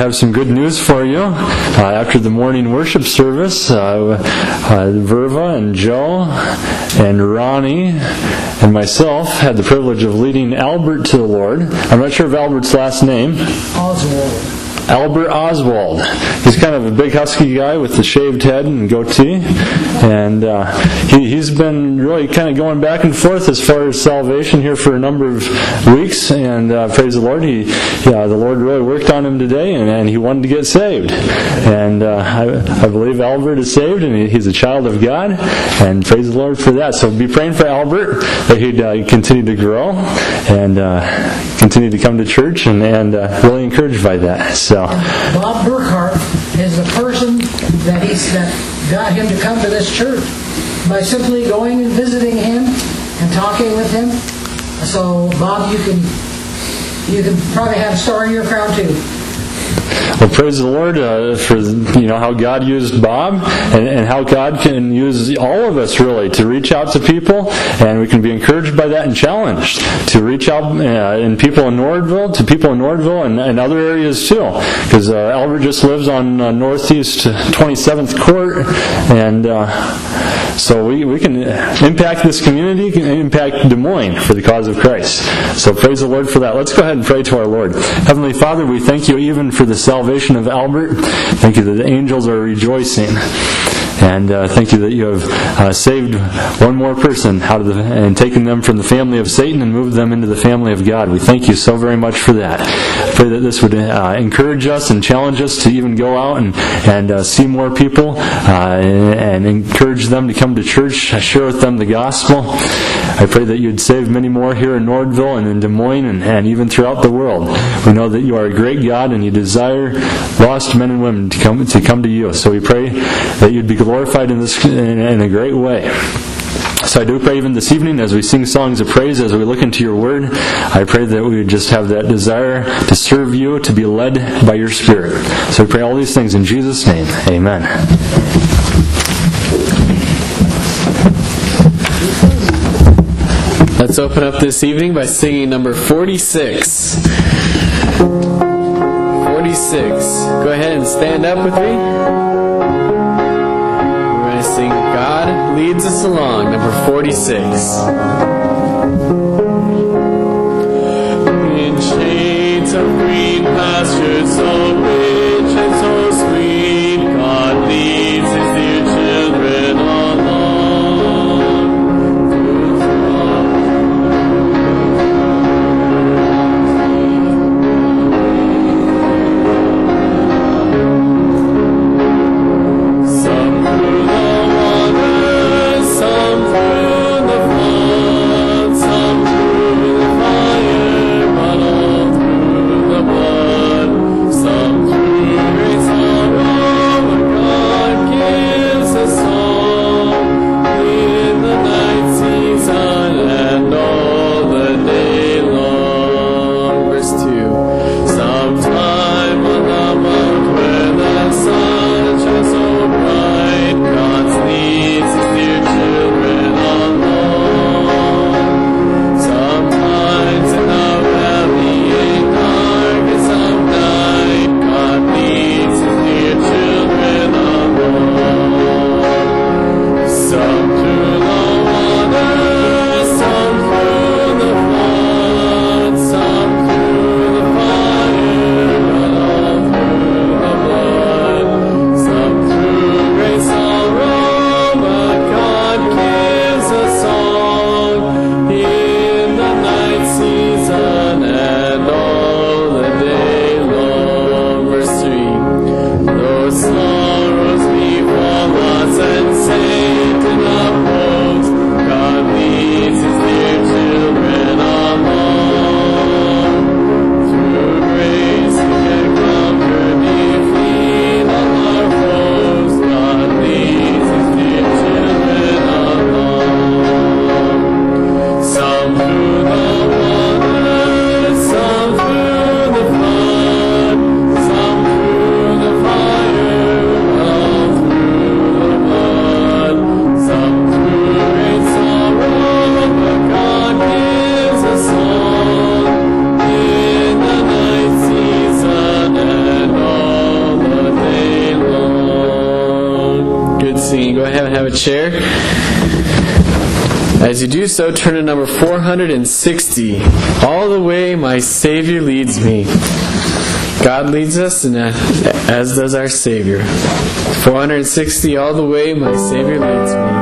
have some good news for you. After the morning worship service, Verva and Joe and Ronnie and myself had the privilege of leading Albert to the Lord. I'm not sure of Albert's last name. Oswald. Albert Oswald. He's kind of a big husky guy with the shaved head and goatee, and he's been really kind of going back and forth as far as salvation here for a number of weeks, and praise the Lord, the Lord really worked on him today, and he wanted to get saved, and I believe Albert is saved, and he's a child of God, and praise the Lord for that. So be praying for Albert that he'd continue to grow and continue to come to church, and really encouraged by that. So Bob Burkhart is the person that got him to come to this church by simply going and visiting him and talking with him. So Bob, you can probably have a star in your crown too. Well, praise the Lord for how God used Bob and how God can use all of us really to reach out to people, and we can be encouraged by that and challenged to reach out to people in Nordville and other areas too, because Albert just lives on Northeast 27th Court, and so we can impact this community, can impact Des Moines for the cause of Christ. So praise the Lord for that. Let's go ahead and pray to our Lord. Heavenly Father, we thank you even for the salvation of Albert. Thank you that the angels are rejoicing. And thank you that you have saved one more person and taken them from the family of Satan and moved them into the family of God. We thank you so very much for that. I pray that this would encourage us and challenge us to even go out and see more people and encourage them to come to church, share with them the gospel. I pray that you'd save many more here in Nordville and in Des Moines and even throughout the world. We know that you are a great God and you desire lost men and women to come to you. So we pray that you'd be glorified in a great way. So I do pray even this evening as we sing songs of praise, as we look into your word, I pray that we would just have that desire to serve you, to be led by your Spirit. So we pray all these things in Jesus' name. Amen. Let's open up this evening by singing number 46. 46. Go ahead and stand up with me. We're going to sing God Leads Us Along, number 46. In shades of green pastures so rich and so sweet, God leads His dear children along. Some singing, go ahead and have a chair. As you do so, turn to number 460. All the way my Savior leads me. God leads us, and as does our Savior. 460, all the way my Savior leads me.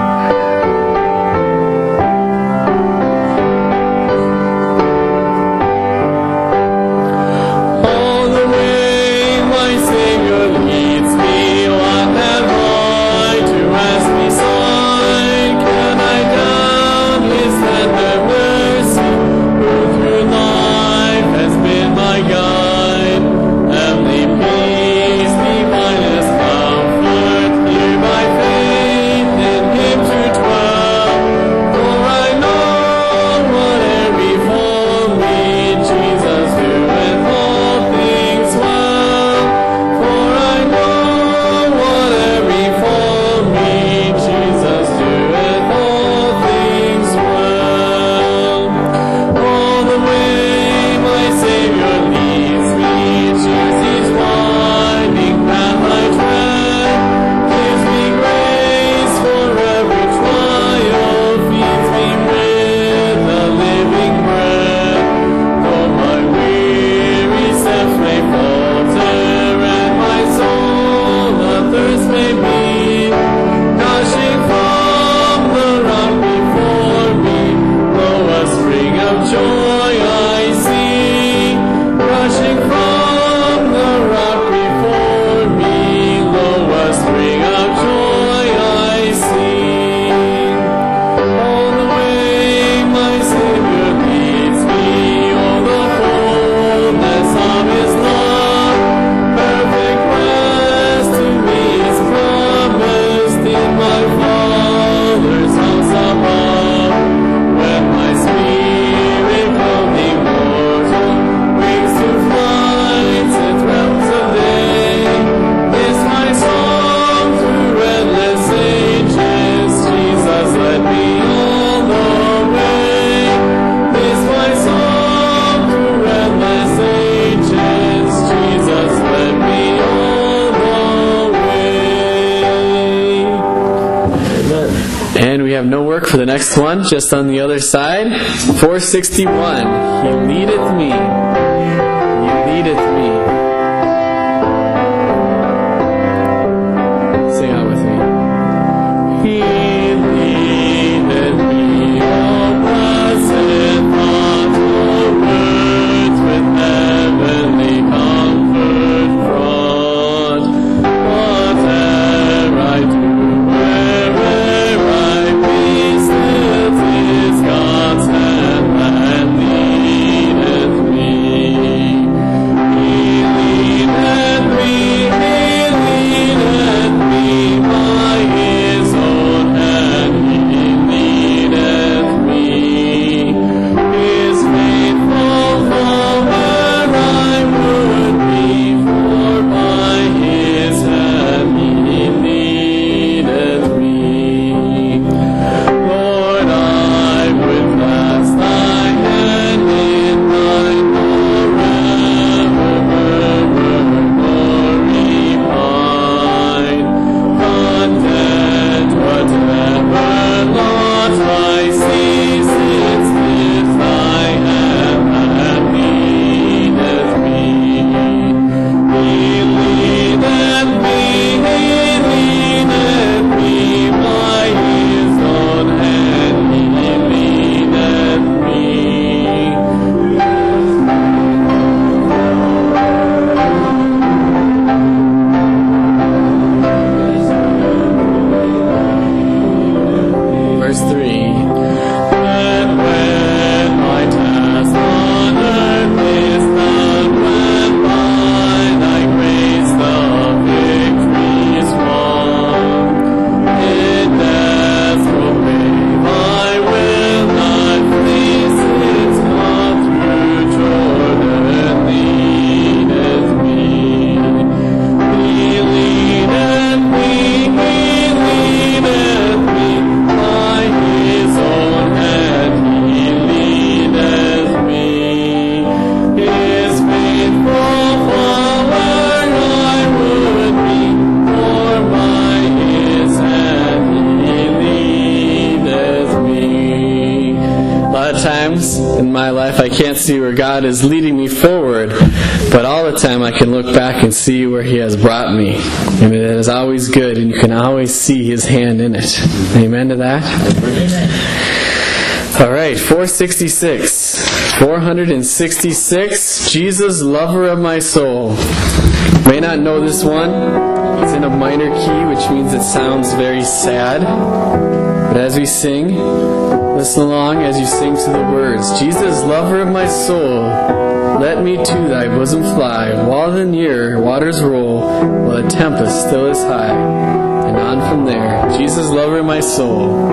For the next one, just on the other side, 461. He leadeth me. He leadeth me. Sing out with me. He leadeth me, O blessed thought, O words with heavenly comfort fraught. Whatever I do, God's hand that leadeth me. can't see where God is leading me forward, but all the time I can look back and see where He has brought me. And it is always good, and you can always see His hand in it. Amen to that? Amen. All right, 466. 466, Jesus, lover of my soul. May not know this one. It's in a minor key, which means it sounds very sad. But as we sing, listen along as you sing to the words. Jesus, lover of my soul, let me to thy bosom fly. While the near waters roll, while the tempest still is high. And on from there, Jesus, lover of my soul.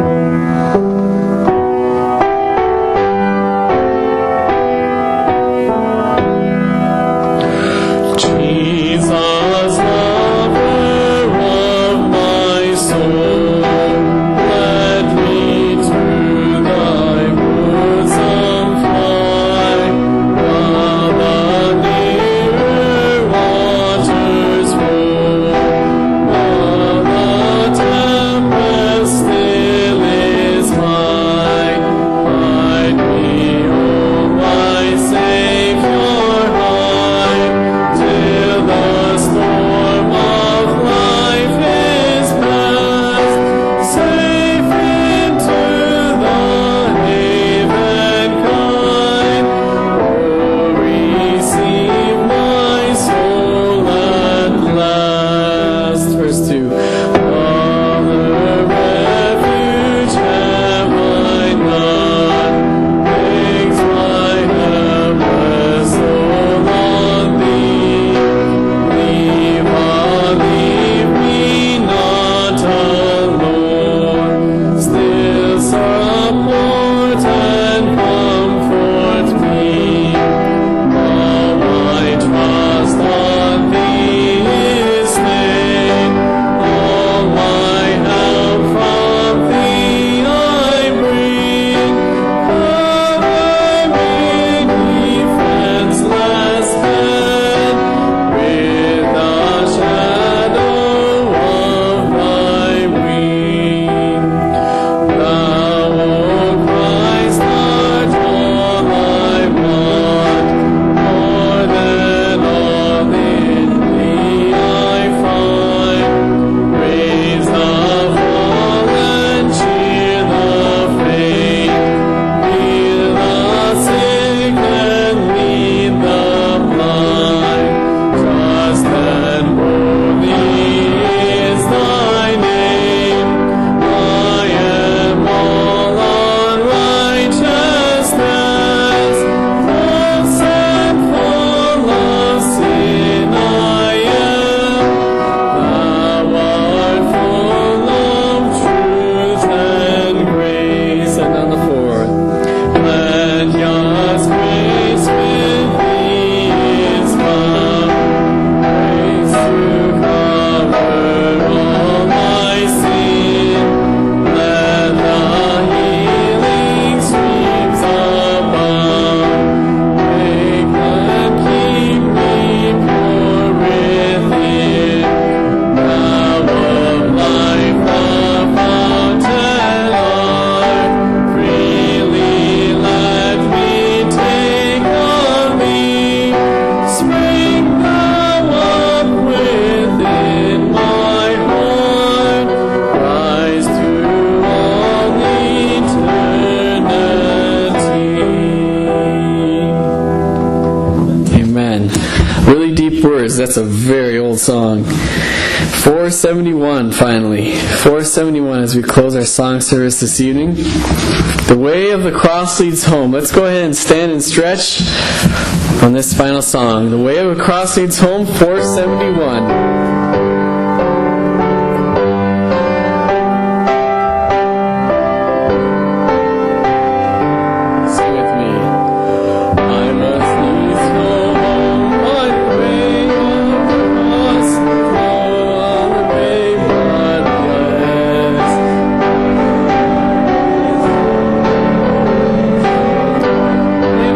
That's a very old song. 471, finally. 471 as we close our song service this evening. The way of the cross leads home. Let's go ahead and stand and stretch on this final song. The way of the cross leads home, 471.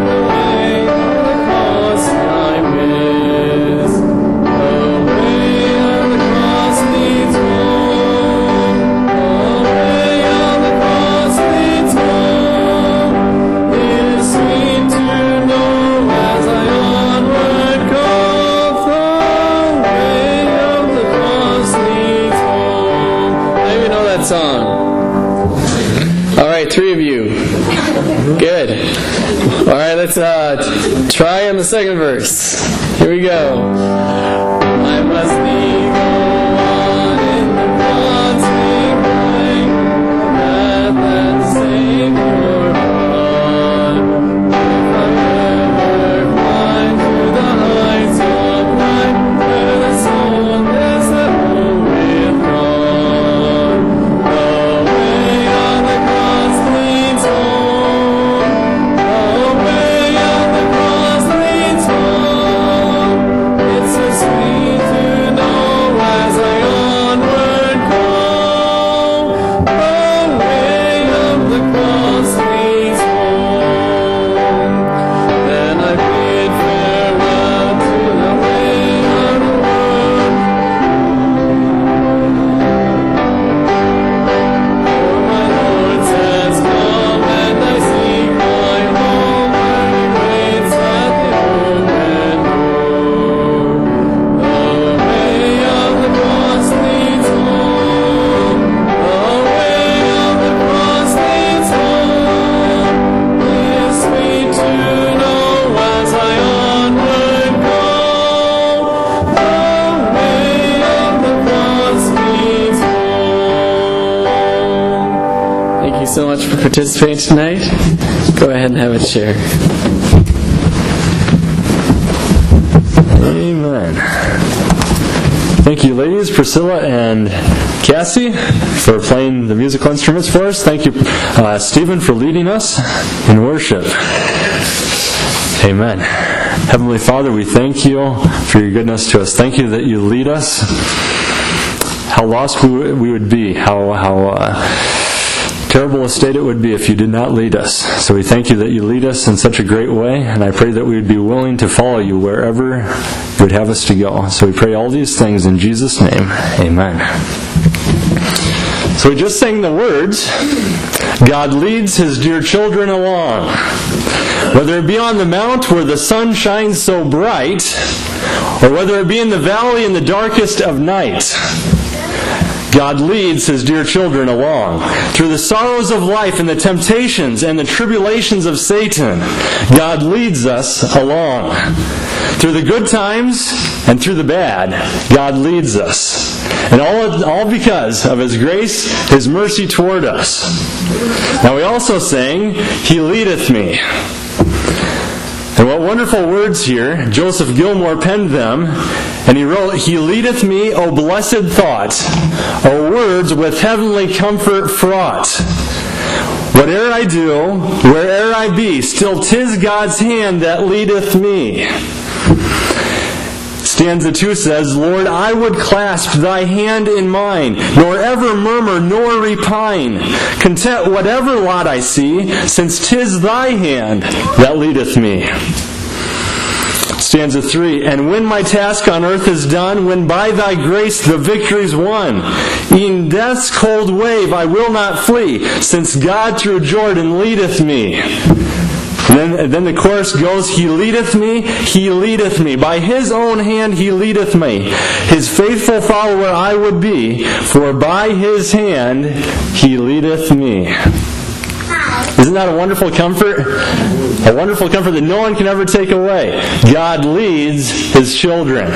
Away that song? All right, 3 of you. Good. All right, let's try on the second verse. Here we go. I must be on in the constant climb, path that Savior on. If I ever climb to the heights of climb, where the soul is that moveth on. The way on the cross leads home. The way on the cross leads home. It's so sweet to know as I onward go. The way of the cross leads home. Then I bid farewell to the way of the world. For my Lord has come and I seek my home where He waits at the open door. The way of the cross leads home. The way of the cross leads home. It is sweet to know as I onward go. The way of the cross leads home. Thank you so much for participating tonight. Go ahead and have a chair. Amen. Thank you, ladies, Priscilla and Cassie, for playing the musical instruments for us. Thank you, Stephen, for leading us in worship. Amen. Heavenly Father, we thank you for your goodness to us. Thank you that you lead us. How lost we would be. How terrible a state it would be if you did not lead us. So we thank you that you lead us in such a great way, and I pray that we would be willing to follow you wherever you would have us to go. So we pray all these things in Jesus' name. Amen. So we just sang the words, God leads His dear children along. Whether it be on the mount where the sun shines so bright, or whether it be in the valley in the darkest of night, God leads His dear children along. Through the sorrows of life and the temptations and the tribulations of Satan, God leads us along. Through the good times and through the bad, God leads us. And all because of His grace, His mercy toward us. Now we also sang, He leadeth me. And what wonderful words here. Joseph Gilmore penned them, and he wrote, He leadeth me, O blessed thought, O words with heavenly comfort fraught. Whate'er I do, where'er I be, still 'tis God's hand that leadeth me. Stanza 2 says, Lord, I would clasp Thy hand in mine, nor ever murmur nor repine, content whatever lot I see, since 'tis Thy hand that leadeth me. Stanza 3, and when my task on earth is done, when by Thy grace the victory's won, e'en death's cold wave I will not flee, since God through Jordan leadeth me. Then the chorus goes, He leadeth me, by His own hand He leadeth me. His faithful follower I would be, for by His hand He leadeth me. Isn't that a wonderful comfort? A wonderful comfort that no one can ever take away. God leads His children.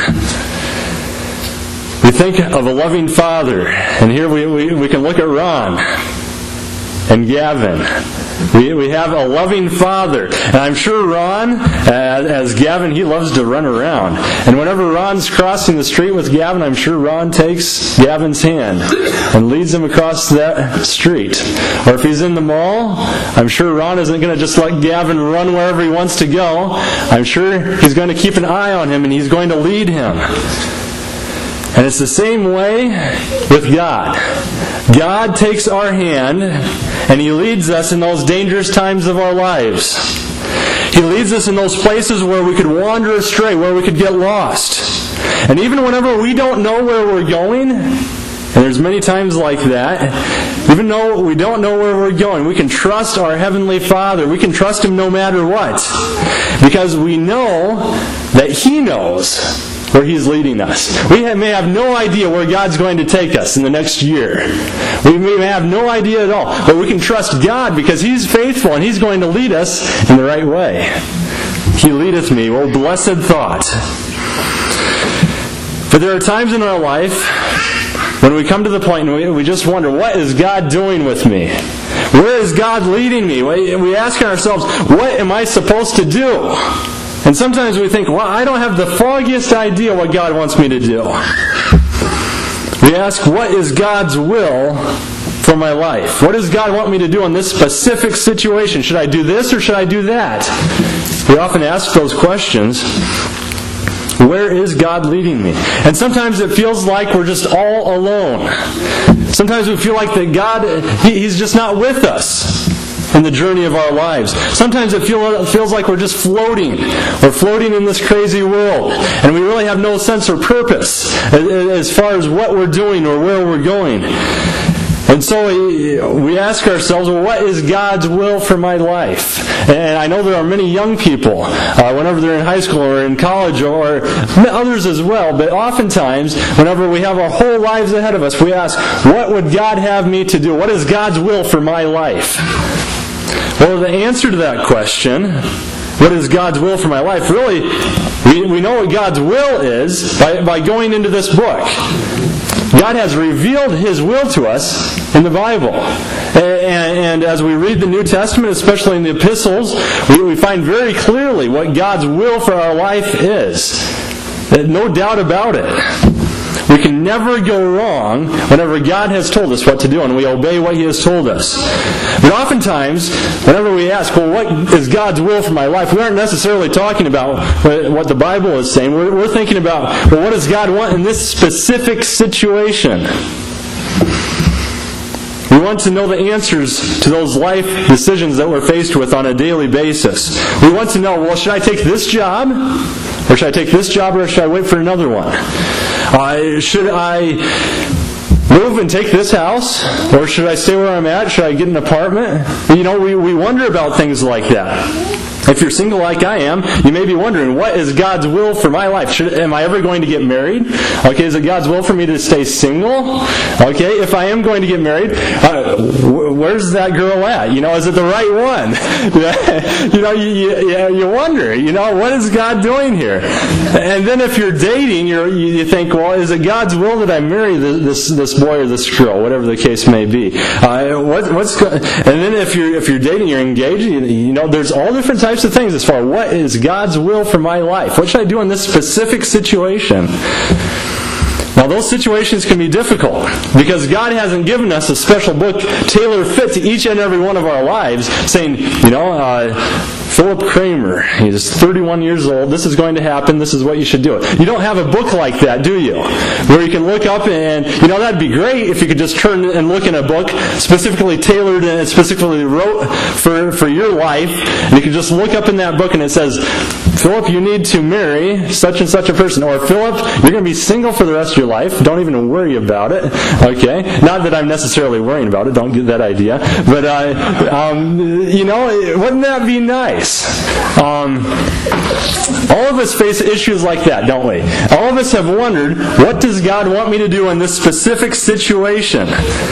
We think of a loving Father, and here we can look at Ron and Gavin. We have a loving Father. And I'm sure Ron, as Gavin, he loves to run around. And whenever Ron's crossing the street with Gavin, I'm sure Ron takes Gavin's hand and leads him across that street. Or if he's in the mall, I'm sure Ron isn't going to just let Gavin run wherever he wants to go. I'm sure he's going to keep an eye on him and he's going to lead him. And it's the same way with God. God takes our hand and He leads us in those dangerous times of our lives. He leads us in those places where we could wander astray, where we could get lost. And even whenever we don't know where we're going, and there's many times like that, even though we don't know where we're going, we can trust our Heavenly Father. We can trust Him no matter what. Because we know that He knows where He's leading us. We may have no idea where God's going to take us in the next year. We may have no idea at all, but we can trust God because He's faithful and He's going to lead us in the right way. He leadeth me. Oh, blessed thought. But there are times in our life when we come to the point and we just wonder, what is God doing with me? Where is God leading me? We ask ourselves, what am I supposed to do? And sometimes we think, well, I don't have the foggiest idea what God wants me to do. We ask, what is God's will for my life? What does God want me to do in this specific situation? Should I do this or should I do that? We often ask those questions. Where is God leading me? And sometimes it feels like we're just all alone. Sometimes we feel like that God, He's just not with us in the journey of our lives. Sometimes it feels like we're just floating. We're floating in this crazy world. And we really have no sense or purpose as far as what we're doing or where we're going. And so we ask ourselves, well, what is God's will for my life? And I know there are many young people, whenever they're in high school or in college or others as well, but oftentimes, whenever we have our whole lives ahead of us, we ask, what would God have me to do? What is God's will for my life? Well, the answer to that question, what is God's will for my life? Really, we know what God's will is by going into this book. God has revealed His will to us in the Bible. And as we read the New Testament, especially in the epistles, we find very clearly what God's will for our life is. No doubt about it. We can never go wrong whenever God has told us what to do and we obey what He has told us. But oftentimes, whenever we ask, well, what is God's will for my life? We aren't necessarily talking about what the Bible is saying. We're thinking about, well, what does God want in this specific situation? We want to know the answers to those life decisions that we're faced with on a daily basis. We want to know, well, should I take this job? Or should I take this job or should I wait for another one? Should I move and take this house? Or should I stay where I'm at? Should I get an apartment? We wonder about things like that. If you're single like I am, you may be wondering, what is God's will for my life? Am I ever going to get married? Okay, is it God's will for me to stay single? Okay, if I am going to get married, where's that girl at? Is it the right one? You wonder, what is God doing here? And then if you're dating, you think, well, is it God's will that I marry this boy or this girl, whatever the case may be? And then if you're dating, you're engaged, there's all different types of things as far as what is God's will for my life. What should I do in this specific situation? Now, those situations can be difficult because God hasn't given us a special book tailored fit to each and every one of our lives saying, Philip Kramer, he's 31 years old, this is going to happen, this is what you should do. You don't have a book like that, do you? Where you can look up and, that'd be great if you could just turn and look in a book specifically tailored and specifically wrote for your life, and you can just look up in that book and it says, Philip, you need to marry such and such a person. Or Philip, you're going to be single for the rest of your life. Don't even worry about it. Okay? Not that I'm necessarily worrying about it. Don't get that idea. But, wouldn't that be nice? All of us face issues like that, don't we? All of us have wondered, what does God want me to do in this specific situation?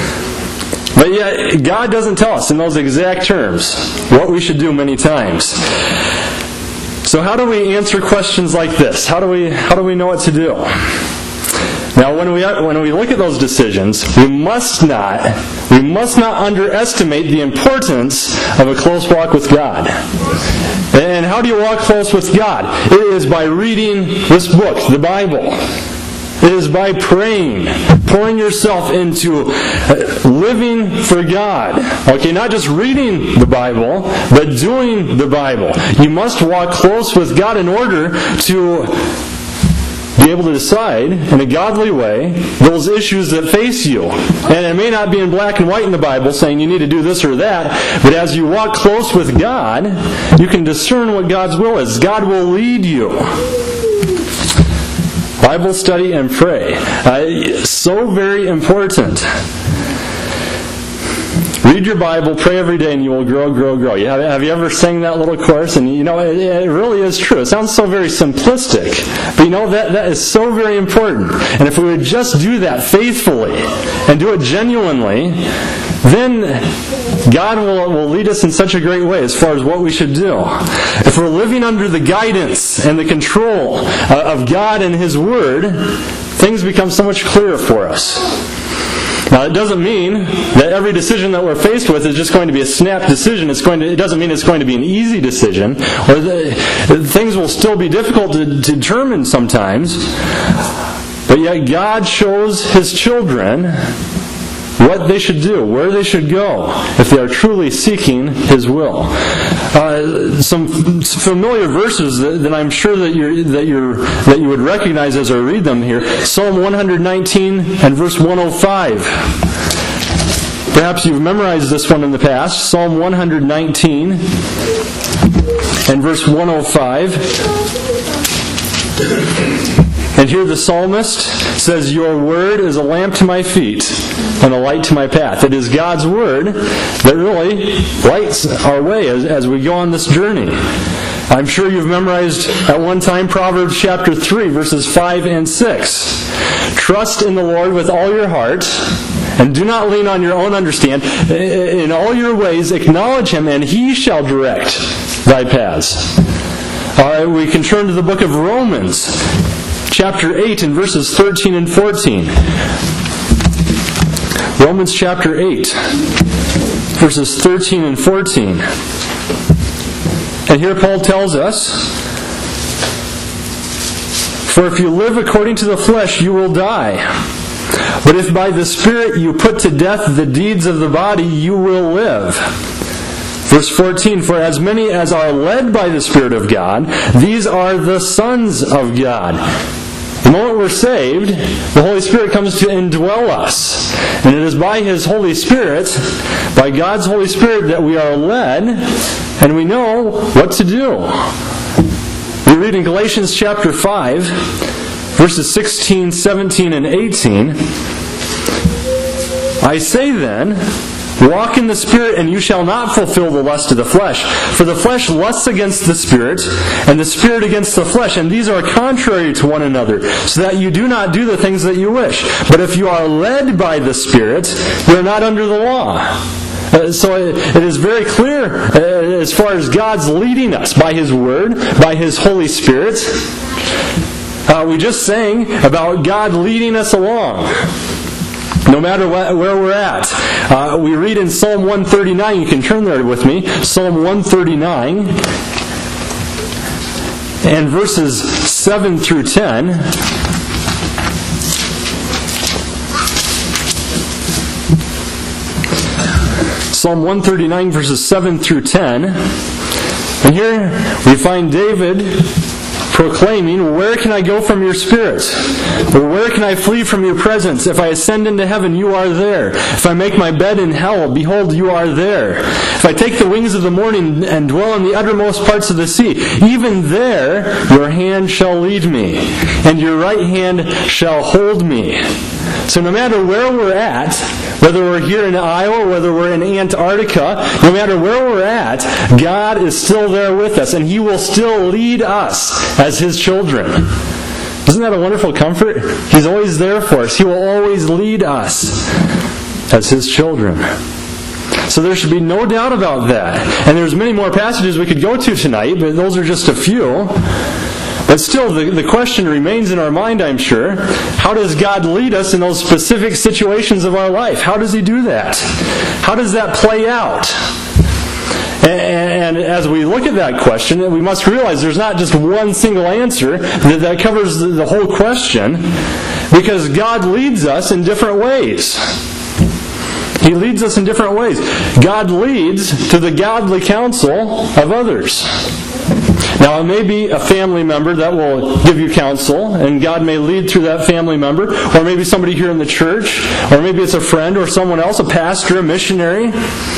But yet, God doesn't tell us in those exact terms what we should do many times. So how do we answer questions like this? How do we know what to do? Now, when we look at those decisions, we must not underestimate the importance of a close walk with God. And how do you walk close with God? It is by reading this book, the Bible. It is by praying, pouring yourself into living for God. Okay, not just reading the Bible, but doing the Bible. You must walk close with God in order to be able to decide in a godly way those issues that face you. And it may not be in black and white in the Bible saying you need to do this or that, but as you walk close with God, you can discern what God's will is. God will lead you. Bible study and pray. So very important. Read your Bible, pray every day, and you will grow, grow, grow. Have you ever sang that little chorus? And you know, it really is true. It sounds so very simplistic. But you know, that is so very important. And if we would just do that faithfully and do it genuinely, then God will lead us in such a great way as far as what we should do. If we're living under the guidance and the control of God and His Word, things become so much clearer for us. Now, it doesn't mean that every decision that we're faced with is just going to be a snap decision. It doesn't mean it's going to be an easy decision, or things will still be difficult to determine sometimes. But yet God shows His children what they should do, where they should go, if they are truly seeking His will. Some familiar verses that I'm sure that you would recognize as I read them here. Psalm 119 and verse 105. Perhaps you've memorized this one in the past. Psalm 119 and verse 105. And here the psalmist says, "Your word is a lamp to my feet and a light to my path." It is God's word that really lights our way as we go on this journey. I'm sure you've memorized at one time Proverbs chapter 3, verses 5 and 6. "Trust in the Lord with all your heart, and do not lean on your own understanding. In all your ways acknowledge Him, and He shall direct thy paths." We can turn to the book of Romans, chapter 8 and verses 13 and 14. Romans chapter 8, verses 13 and 14. And here Paul tells us, "For if you live according to the flesh, you will die. But if by the Spirit you put to death the deeds of the body, you will live." Verse 14, "For as many as are led by the Spirit of God, these are the sons of God." The moment we're saved, the Holy Spirit comes to indwell us. And it is by His Holy Spirit, by God's Holy Spirit, that we are led, and we know what to do. We read in Galatians chapter 5, verses 16, 17, and 18, "I say then, walk in the Spirit, and you shall not fulfill the lust of the flesh. For the flesh lusts against the Spirit, and the Spirit against the flesh, and these are contrary to one another, so that you do not do the things that you wish. But if you are led by the Spirit, you are not under the law." So it is very clear as far as God's leading us by His Word, by His Holy Spirit. We just sang about God leading us along, no matter where we're at. We read in Psalm 139, you can turn there with me, Psalm 139, and verses 7 through 10. Psalm 139, verses 7 through 10. And here we find David proclaiming, "Where can I go from your Spirit? Or where can I flee from your presence? If I ascend into heaven, you are there. If I make my bed in hell, behold, you are there. If I take the wings of the morning and dwell in the uttermost parts of the sea, even there your hand shall lead me, and your right hand shall hold me." So no matter where we're at, whether we're here in Iowa, whether we're in Antarctica, no matter where we're at, God is still there with us, and He will still lead us as His children. Isn't that a wonderful comfort? He's always there for us. He will always lead us as His children. So there should be no doubt about that. And there's many more passages we could go to tonight, but those are just a few. But still, the question remains in our mind, I'm sure. How does God lead us in those specific situations of our life? How does He do that? How does that play out? And as we look at that question, we must realize there's not just one single answer that covers the whole question, because God leads us in different ways. He leads us in different ways. God leads to the godly counsel of others. Now, it may be a family member that will give you counsel, and God may lead through that family member, or maybe somebody here in the church, or maybe it's a friend or someone else, a pastor, a missionary.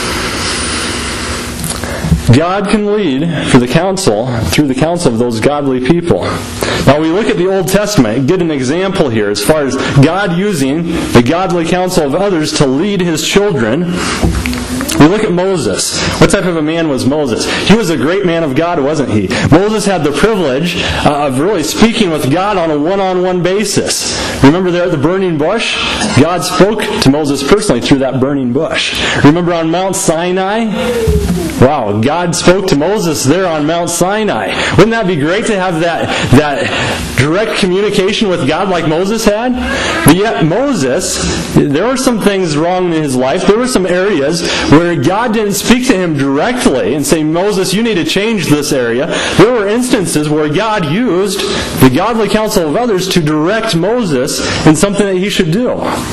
God can lead through the counsel of those godly people. Now we look at the Old Testament, get an example here as far as God using the godly counsel of others to lead His children. We look at Moses. What type of a man was Moses? He was a great man of God, wasn't he? Moses had the privilege of really speaking with God on a one-on-one basis. Remember there at the burning bush? God spoke to Moses personally through that burning bush. Remember on Mount Sinai? Wow, God spoke to Moses there on Mount Sinai. Wouldn't that be great to have that direct communication with God like Moses had? But yet Moses, there were some things wrong in his life. There were some areas where God didn't speak to him directly and say, Moses, you need to change this area. There were instances where God used the godly counsel of others to direct Moses in something that he should do.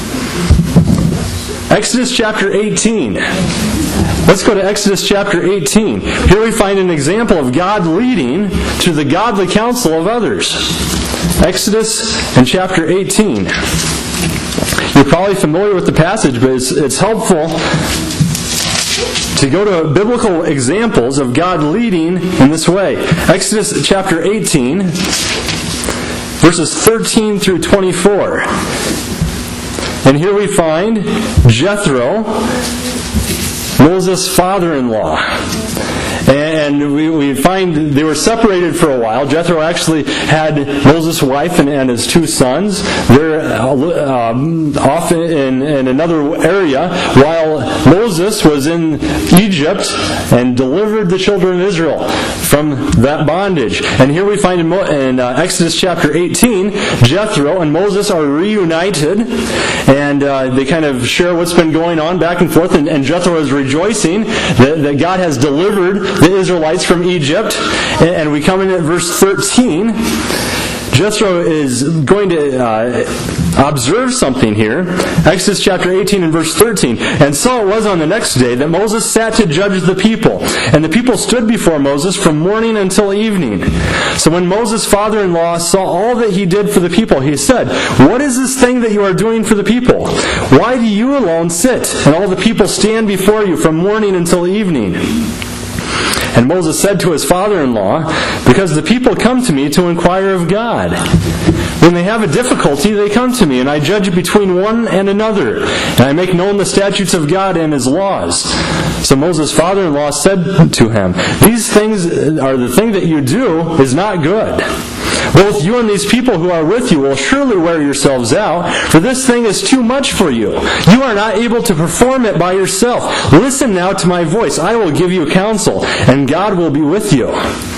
Exodus chapter 18. Let's go to Exodus chapter 18. Here we find an example of God leading to the godly counsel of others. Exodus and chapter 18. You're probably familiar with the passage, but it's helpful to go to biblical examples of God leading in this way. Exodus chapter 18, verses 13 through 24. And here we find Jethro, Moses' father-in-law. And we find they were separated for a while. Jethro actually had Moses' wife and his two sons. They're off in another area while Moses was in Egypt and delivered the children of Israel from that bondage. And here we find in Exodus chapter 18, Jethro and Moses are reunited, and they kind of share what's been going on back and forth. And Jethro is rejoicing that God has delivered the Israelites from Egypt. And we come in at verse 13. Jethro is going to observe something here. Exodus chapter 18 and verse 13. And so it was on the next day that Moses sat to judge the people. And the people stood before Moses from morning until evening. So when Moses' father-in-law saw all that he did for the people, he said, "What is this thing that you are doing for the people? Why do you alone sit, and all the people stand before you from morning until evening?" And Moses said to his father-in-law, "Because the people come to me to inquire of God. When they have a difficulty, they come to me, and I judge between one and another, and I make known the statutes of God and His laws." So Moses' father-in-law said to him, "These things are the thing that you do is not good. Both you and these people who are with you will surely wear yourselves out, for this thing is too much for you. You are not able to perform it by yourself. Listen now to my voice. I will give you counsel, and God will be with you.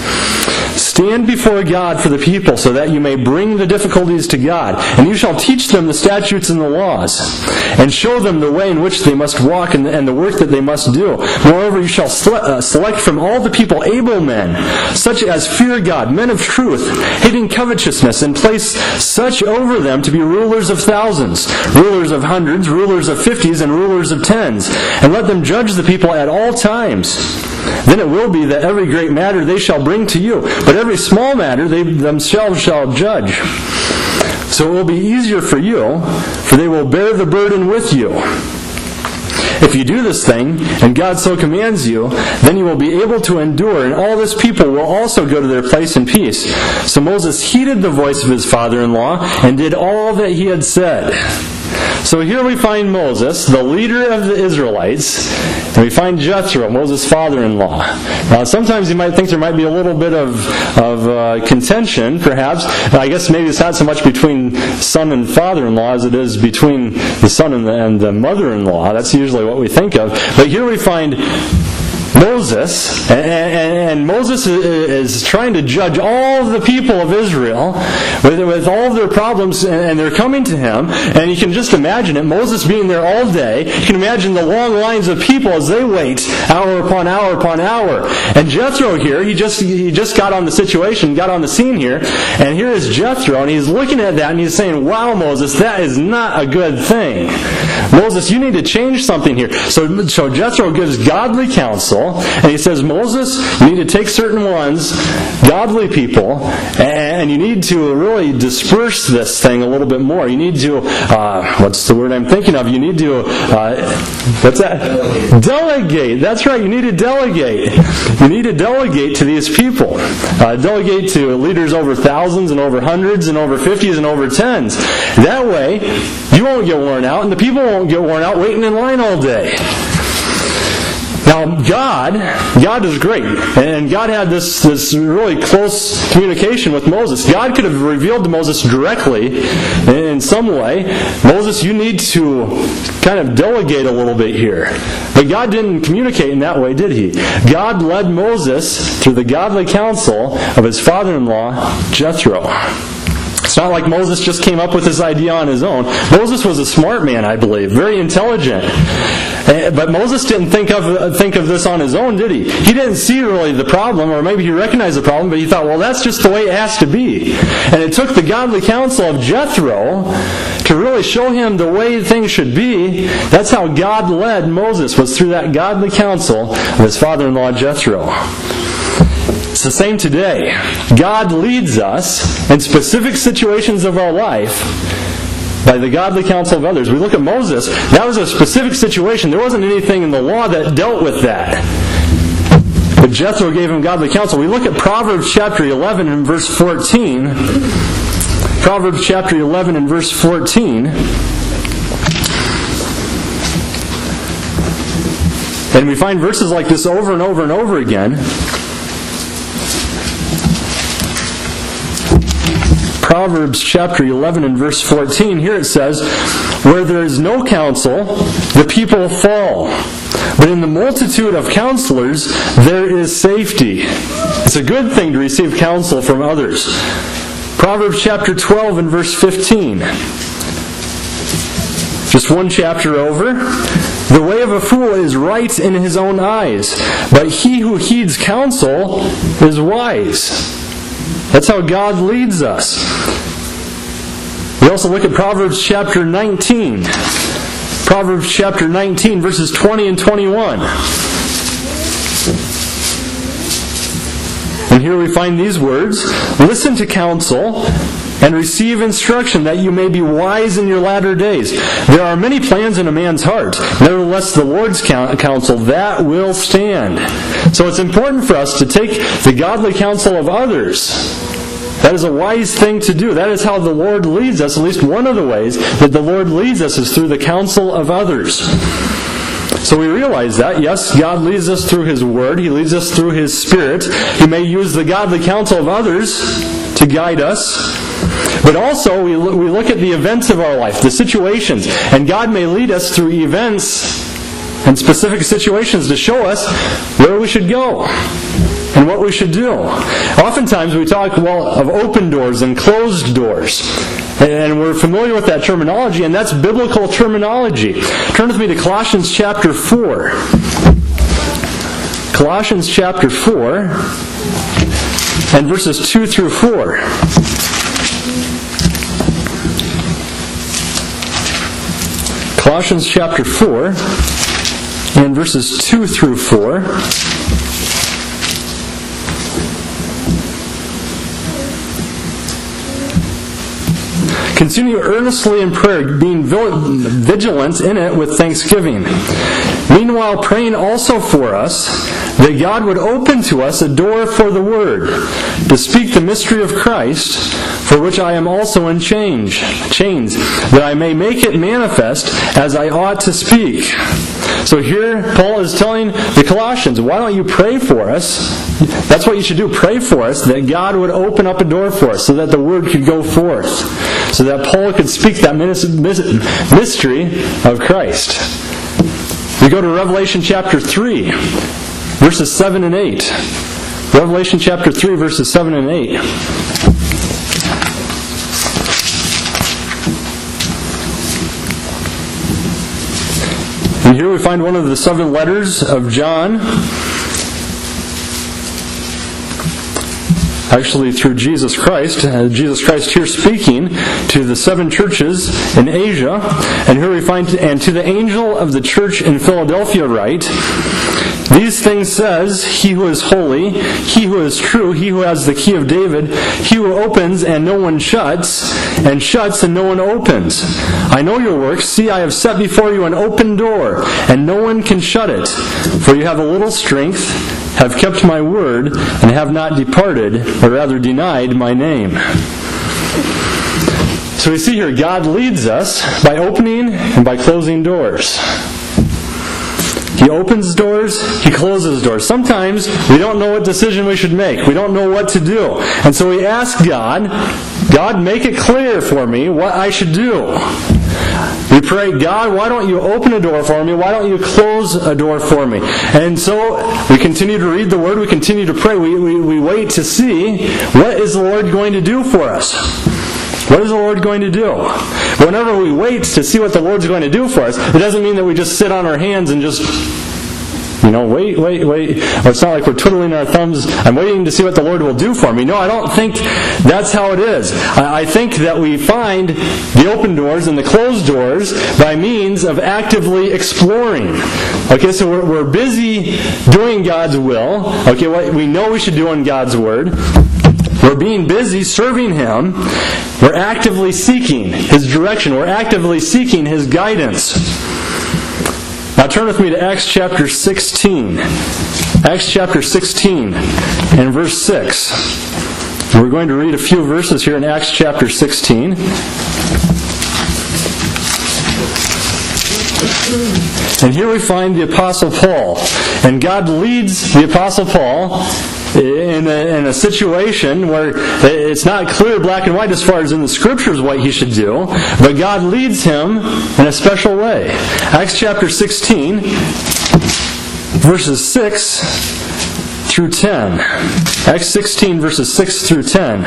Stand before God for the people, so that you may bring the difficulties to God, and you shall teach them the statutes and the laws, and show them the way in which they must walk and the work that they must do. Moreover, you shall select from all the people able men, such as fear God, men of truth, hating covetousness, and place such over them to be rulers of thousands, rulers of hundreds, rulers of 50s, and rulers of 10s, and let them judge the people at all times. Then it will be that every great matter they shall bring to you, but every small matter they themselves shall judge. So it will be easier for you, for they will bear the burden with you. If you do this thing, and God so commands you, then you will be able to endure, and all this people will also go to their place in peace." So Moses heeded the voice of his father-in-law and did all that he had said. So here we find Moses, the leader of the Israelites, and we find Jethro, Moses' father-in-law. Now, sometimes you might think there might be a little bit of contention, perhaps. I guess maybe it's not so much between son and father-in-law as it is between the son and the mother-in-law. That's usually what we think of. But here we find Moses, and Moses is trying to judge all of the people of Israel with all of their problems, and they're coming to him, and you can just imagine it, Moses being there all day. You can imagine the long lines of people as they wait hour upon hour upon hour. And Jethro here, he just got on the situation, got on the scene here, and here is Jethro, and he's looking at that and he's saying, "Wow, Moses, that is not a good thing. Moses, you need to change something here." So Jethro gives godly counsel, and he says, "Moses, you need to take certain ones, godly people, and you need to really disperse this thing a little bit more. You need to, what's the word I'm thinking of? You need to, what's that? Delegate. That's right, you need to delegate. You need to delegate to these people. Delegate to leaders over thousands and over hundreds and over 50s and over 10s. That way, you won't get worn out, and the people won't get worn out waiting in line all day." Now, God is great, and God had this really close communication with Moses. God could have revealed to Moses directly in some way, Moses, you need to kind of delegate a little bit here. But God didn't communicate in that way, did He? God led Moses through the godly counsel of his father-in-law, Jethro. It's not like Moses just came up with this idea on his own. Moses was a smart man, I believe, very intelligent. But Moses didn't think of this on his own, did he? He didn't see really the problem, or maybe he recognized the problem, but he thought, well, that's just the way it has to be. And it took the godly counsel of Jethro to really show him the way things should be. That's how God led Moses, was through that godly counsel of his father-in-law Jethro. It's the same today. God leads us in specific situations of our life by the godly counsel of others. We look at Moses, that was a specific situation. There wasn't anything in the law that dealt with that. But Jethro gave him godly counsel. We look at Proverbs chapter 11 and verse 14. Proverbs chapter 11 and verse 14. And we find verses like this over and over and over again. Proverbs chapter 11 and verse 14, here it says, "Where there is no counsel, the people fall. But in the multitude of counselors, there is safety." It's a good thing to receive counsel from others. Proverbs chapter 12 and verse 15. Just one chapter over. "The way of a fool is right in his own eyes, but he who heeds counsel is wise." That's how God leads us. We also look at Proverbs chapter 19. Proverbs chapter 19, verses 20 and 21. And here we find these words, "Listen to counsel and receive instruction, that you may be wise in your latter days. There are many plans in a man's heart. Nevertheless, the Lord's counsel, that will stand." So it's important for us to take the godly counsel of others. That is a wise thing to do. That is how the Lord leads us. At least one of the ways that the Lord leads us is through the counsel of others. So we realize that, yes, God leads us through His Word. He leads us through His Spirit. He may use the godly counsel of others to guide us. But also, we look at the events of our life, the situations. And God may lead us through events and specific situations to show us where we should go and what we should do. Oftentimes we talk, of open doors and closed doors. And we're familiar with that terminology, and that's biblical terminology. Turn with me to Colossians chapter 4. Colossians chapter 4 and verses 2 through 4. Colossians chapter 4 and verses 2 through 4. "Continue earnestly in prayer, being vigilant in it with thanksgiving. Meanwhile, praying also for us, that God would open to us a door for the Word, to speak the mystery of Christ, for which I am also in chains, that I may make it manifest as I ought to speak." So here, Paul is telling the Colossians, why don't you pray for us? That's what you should do. Pray for us, that God would open up a door for us, so that the Word could go forth, so that Paul could speak that mystery of Christ. We go to Revelation chapter 3, verses 7 and 8. Revelation chapter 3, verses 7 and 8. And here we find one of the 7 letters of John, actually through Jesus Christ. Jesus Christ here speaking to the 7 churches in Asia. And here we find, "And to the angel of the church in Philadelphia write, These things says He who is holy, He who is true, He who has the key of David, He who opens and no one shuts, and shuts and no one opens. I know your works. See, I have set before you an open door, and no one can shut it. For you have a little strength, have kept my word, and have not departed, or rather denied my name." So we see here, God leads us by opening and by closing doors. He opens doors, He closes doors. Sometimes we don't know what decision we should make. We don't know what to do. And so we ask God, God, make it clear for me what I should do. We pray, God, why don't you open a door for me? Why don't you close a door for me? And so we continue to read the Word. We continue to pray. We wait to see what is the Lord going to do for us. What is the Lord going to do? Whenever we wait to see what the Lord's going to do for us, it doesn't mean that we just sit on our hands and just, wait. Or it's not like we're twiddling our thumbs. I'm waiting to see what the Lord will do for me. No, I don't think that's how it is. I think that we find the open doors and the closed doors by means of actively exploring. Okay, so we're busy doing God's will. Okay, what we know we should do in God's Word. We're being busy serving Him. We're actively seeking His direction. We're actively seeking His guidance. Now turn with me to Acts chapter 16. Acts chapter 16 and verse 6. We're going to read a few verses here in Acts chapter 16. And here we find the Apostle Paul. And God leads the Apostle Paul in a situation where it's not clear black and white as far as in the Scriptures what he should do, but God leads him in a special way. Acts chapter 16, verses 6 through 10. Acts 16, verses 6 through 10.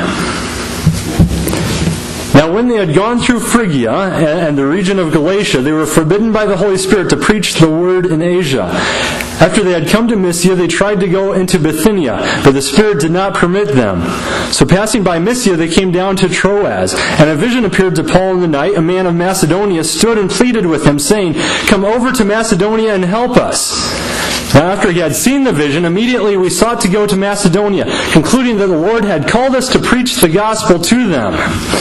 Now when they had gone through Phrygia and the region of Galatia, they were forbidden by the Holy Spirit to preach the word in Asia. After they had come to Mysia, they tried to go into Bithynia, but the Spirit did not permit them. So passing by Mysia, they came down to Troas. And a vision appeared to Paul in the night. A man of Macedonia stood and pleaded with him, saying, "Come over to Macedonia and help us." Now after he had seen the vision, immediately we sought to go to Macedonia, concluding that the Lord had called us to preach the gospel to them.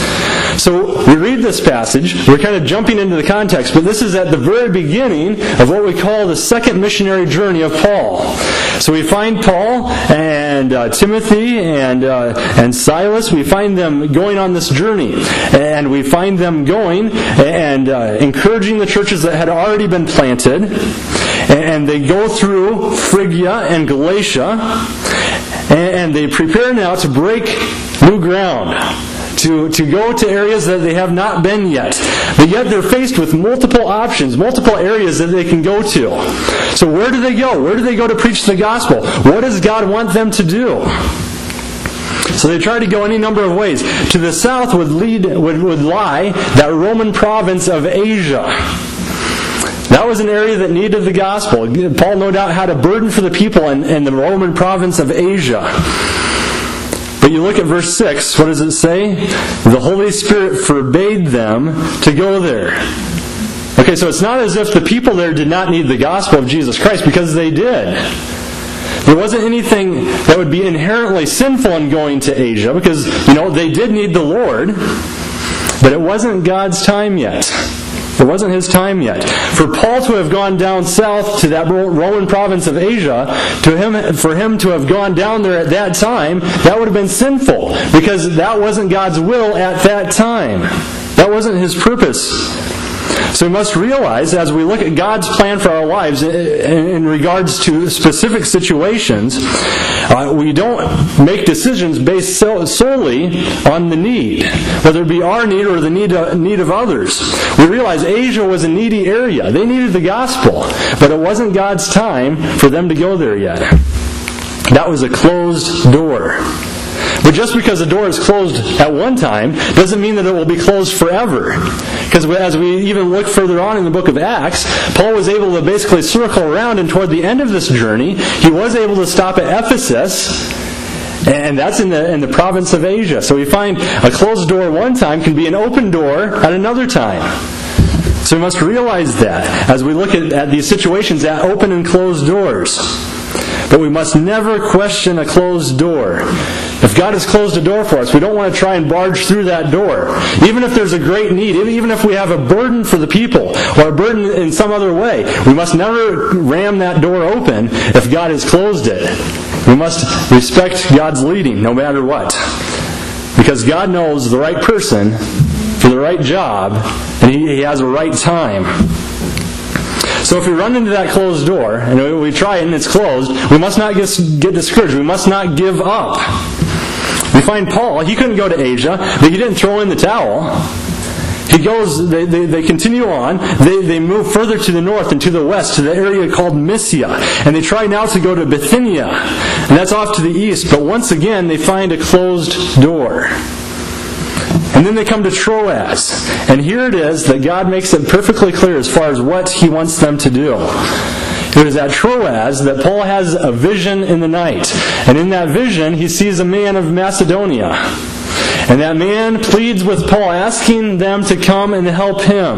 So we read this passage, we're kind of jumping into the context, but this is at the very beginning of what we call the second missionary journey of Paul. So we find Paul and Timothy and Silas, we find them going on this journey. And we find them going and encouraging the churches that had already been planted. And they go through Phrygia and Galatia, and they prepare now to break new ground. To go to areas that they have not been yet. But yet they're faced with multiple options, multiple areas that they can go to. So where do they go? Where do they go to preach the gospel? What does God want them to do? So they try to go any number of ways. To the south would lie that Roman province of Asia. That was an area that needed the gospel. Paul no doubt had a burden for the people in the Roman province of Asia. But you look at verse 6, what does it say? The Holy Spirit forbade them to go there. Okay, so it's not as if the people there did not need the gospel of Jesus Christ, because they did. There wasn't anything that would be inherently sinful in going to Asia, because, they did need the Lord, but it wasn't God's time yet. It wasn't His time yet. For Paul to have gone down south to that Roman province of Asia, for him to have gone down there at that time, that would have been sinful, because that wasn't God's will at that time. That wasn't His purpose. So we must realize, as we look at God's plan for our lives in regards to specific situations, we don't make decisions based solely on the need, whether it be our need or the need of others. We realize Asia was a needy area. They needed the gospel, but it wasn't God's time for them to go there yet. That was a closed door. But just because a door is closed at one time doesn't mean that it will be closed forever. Because as we even look further on in the book of Acts, Paul was able to basically circle around, and toward the end of this journey, he was able to stop at Ephesus, and that's in the province of Asia. So we find a closed door one time can be an open door at another time. So we must realize that as we look at these situations at open and closed doors. But we must never question a closed door. If God has closed a door for us, we don't want to try and barge through that door. Even if there's a great need, even if we have a burden for the people, or a burden in some other way, we must never ram that door open if God has closed it. We must respect God's leading, no matter what. Because God knows the right person for the right job, and He has a right time. So So if we run into that closed door, and we try it and it's closed, we must not get discouraged. We must not give up. We find Paul, he couldn't go to Asia, but he didn't throw in the towel. He goes, they continue on, they move further to the north and to the west, to the area called Mysia. And they try now to go to Bithynia, and that's off to the east, but once again they find a closed door. And then they come to Troas. And here it is that God makes it perfectly clear as far as what He wants them to do. It is at Troas that Paul has a vision in the night. And in that vision, he sees a man of Macedonia. And that man pleads with Paul, asking them to come and help him.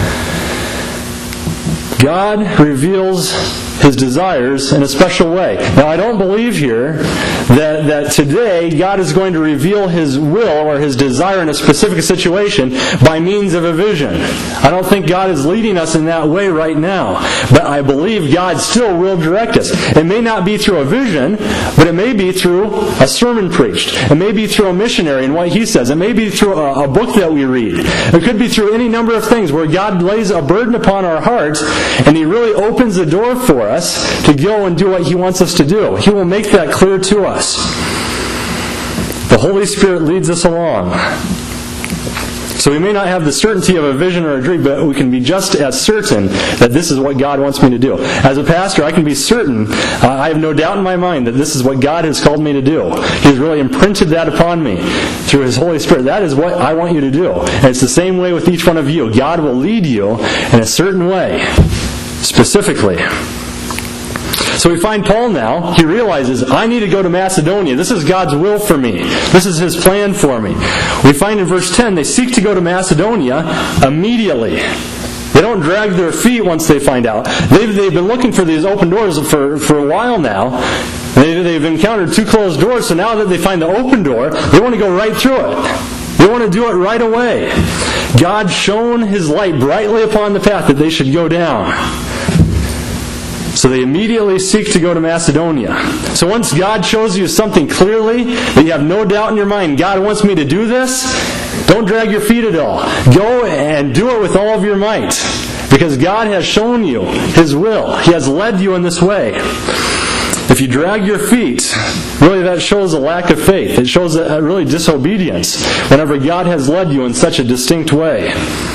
God reveals His desires in a special way. Now, I don't believe here that today God is going to reveal His will or His desire in a specific situation by means of a vision. I don't think God is leading us in that way right now. But I believe God still will direct us. It may not be through a vision, but it may be through a sermon preached. It may be through a missionary and what he says. It may be through a book that we read. It could be through any number of things where God lays a burden upon our hearts and He really opens the door for us to go and do what He wants us to do. He will make that clear to us. The Holy Spirit leads us along. So we may not have the certainty of a vision or a dream, but we can be just as certain that this is what God wants me to do. As a pastor, I can be certain, I have no doubt in my mind that this is what God has called me to do. He has really imprinted that upon me through His Holy Spirit. That is what I want you to do. And it's the same way with each one of you. God will lead you in a certain way, specifically. So we find Paul now, he realizes, I need to go to Macedonia. This is God's will for me. This is His plan for me. We find in verse 10, they seek to go to Macedonia immediately. They don't drag their feet once they find out. They've been looking for these open doors for a while now. They've encountered two closed doors, so now that they find the open door, they want to go right through it. They want to do it right away. God shone His light brightly upon the path that they should go down. So they immediately seek to go to Macedonia. So once God shows you something clearly, that you have no doubt in your mind, God wants me to do this, don't drag your feet at all. Go and do it with all of your might. Because God has shown you His will. He has led you in this way. If you drag your feet, really that shows a lack of faith. It shows a really disobedience whenever God has led you in such a distinct way.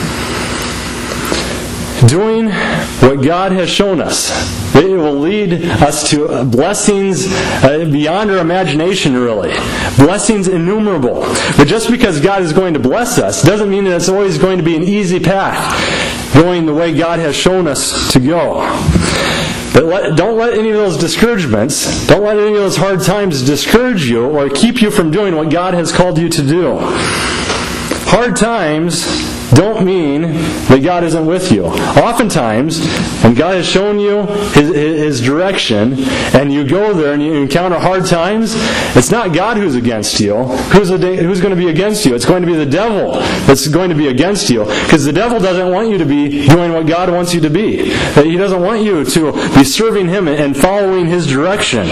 Doing what God has shown us, it will lead us to blessings beyond our imagination, really. Blessings innumerable. But just because God is going to bless us doesn't mean that it's always going to be an easy path, going the way God has shown us to go. But don't let any of those discouragements, don't let any of those hard times discourage you or keep you from doing what God has called you to do. Hard times don't mean that God isn't with you. Oftentimes, when God has shown you His direction, and you go there and you encounter hard times, it's not God who's against you. Who's going to be against you? It's going to be the devil that's going to be against you. Because the devil doesn't want you to be doing what God wants you to be. He doesn't want you to be serving Him and following His direction.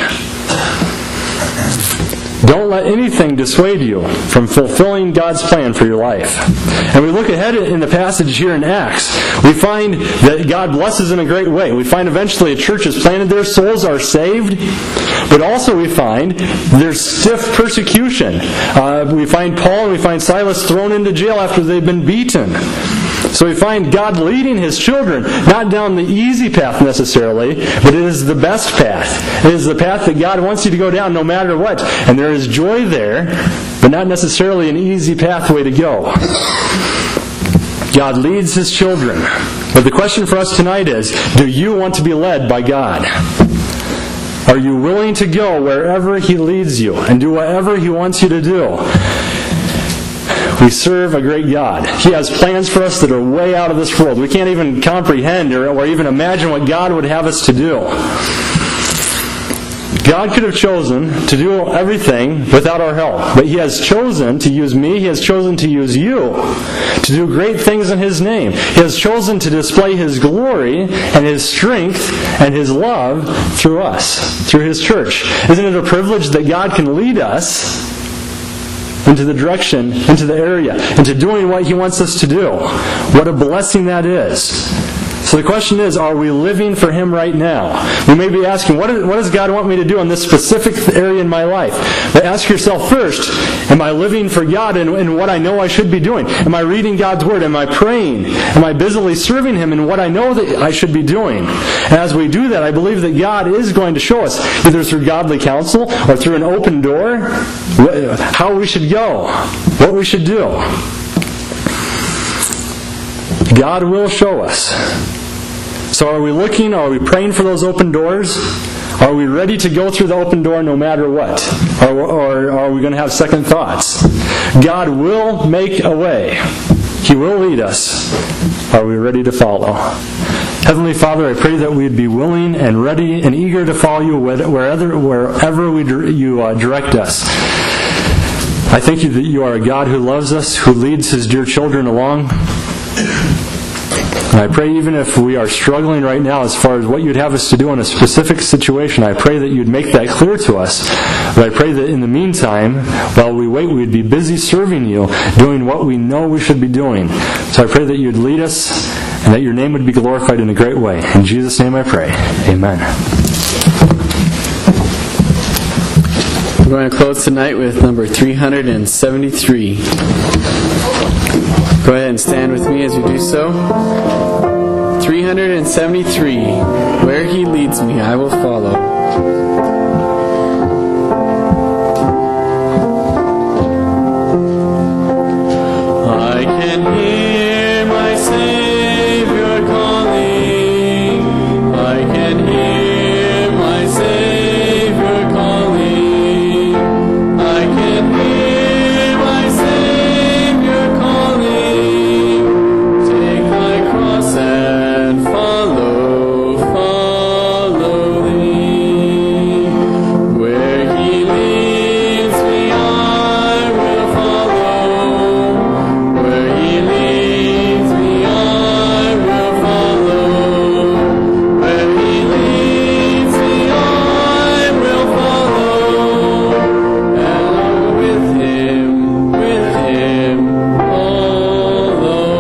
Don't let anything dissuade you from fulfilling God's plan for your life. And we look ahead in the passage here in Acts. We find that God blesses in a great way. We find eventually a church is planted there, souls are saved. But also we find there's stiff persecution. We find Paul and we find Silas thrown into jail after they've been beaten. So we find God leading His children, not down the easy path necessarily, but it is the best path. It is the path that God wants you to go down no matter what. And there is joy there, but not necessarily an easy pathway to go. God leads His children. But the question for us tonight is, do you want to be led by God? Are you willing to go wherever He leads you and do whatever He wants you to do? We serve a great God. He has plans for us that are way out of this world. We can't even comprehend or even imagine what God would have us to do. God could have chosen to do everything without our help. But He has chosen to use me. He has chosen to use you to do great things in His name. He has chosen to display His glory and His strength and His love through us, through His church. Isn't it a privilege that God can lead us into the direction, into the area, into doing what He wants us to do? What a blessing that is. So the question is, are we living for Him right now? You may be asking, what does God want me to do in this specific area in my life? But ask yourself first, am I living for God in what I know I should be doing? Am I reading God's Word? Am I praying? Am I busily serving Him in what I know that I should be doing? And as we do that, I believe that God is going to show us, either through godly counsel or through an open door, how we should go, what we should do. God will show us. So are we looking? Are we praying for those open doors? Are we ready to go through the open door no matter what? Or are we going to have second thoughts? God will make a way. He will lead us. Are we ready to follow? Heavenly Father, I pray that we'd be willing and ready and eager to follow you wherever you direct us. I thank you that you are a God who loves us, who leads His dear children along. And I pray even if we are struggling right now as far as what you'd have us to do in a specific situation, I pray that you'd make that clear to us. But I pray that in the meantime, while we wait, we'd be busy serving you, doing what we know we should be doing. So I pray that you'd lead us and that your name would be glorified in a great way. In Jesus' name I pray. Amen. We're going to close tonight with number 373. Go ahead and stand with me as you do so. 373. Where He leads me, I will follow. I can hear my Savior calling. I can hear my Savior calling. I can hear my Savior calling. Take my cross and follow Thee. Where He leads me, I will follow. Where He leads me, I will follow. Where He leads me, I will follow. And I'm with Him all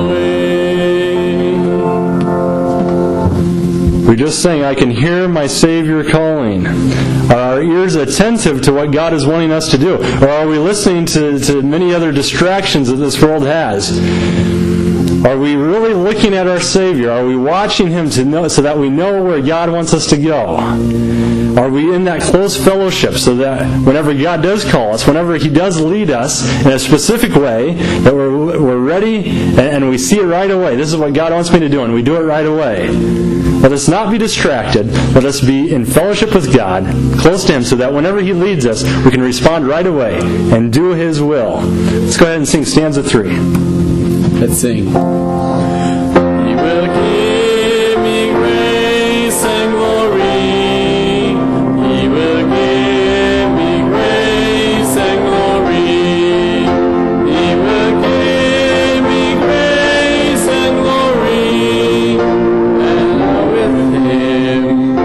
the way. We just sang, I can hear my Savior calling. Are our ears attentive to what God is wanting us to do? Or are we listening to many other distractions that this world has? Are we really looking at our Savior? Are we watching Him to know, so that we know where God wants us to go? Are we in that close fellowship so that whenever God does call us, whenever He does lead us in a specific way, that we're ready and we see it right away? This is what God wants me to do, and we do it right away. Let us not be distracted. Let us be in fellowship with God, close to Him, so that whenever He leads us, we can respond right away and do His will. Let's go ahead and sing stanza 3. Let's sing. He will give me grace and glory. He will give me grace and glory. He will give me grace and glory. And with Him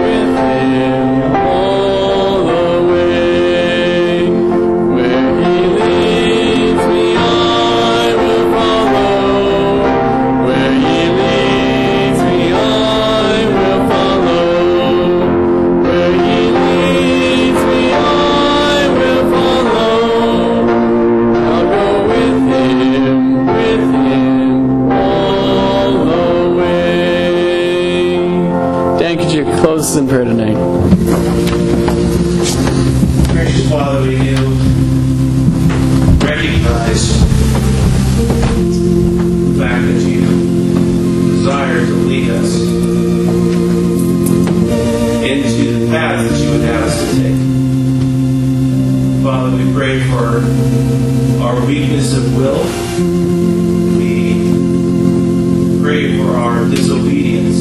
all the way. Where He leads me, I will follow. Where He leads me, I will follow. Where He leads me, I will follow. I'll go with Him all the way. Dan, could you close us in prayer tonight? Gracious Father, we do recognize the fact that you desire to lead us into the path that you would have us to take. Father, we pray for our weakness of will. We pray for our disobedience.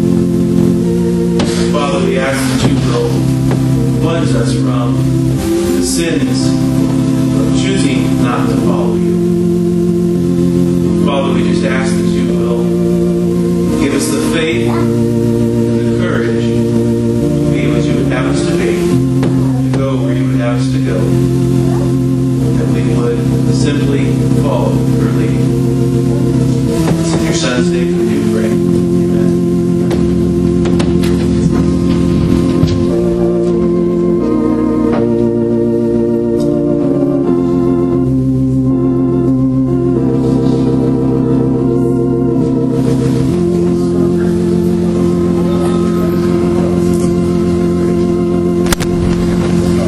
Father, we ask that you will cleanse us from the sins of choosing not to follow you. Father, we just ask that you will give us the faith and the courage to be what you would have us to be, to go where you would have us to go, that we would simply follow your leading. It's in your Son's name.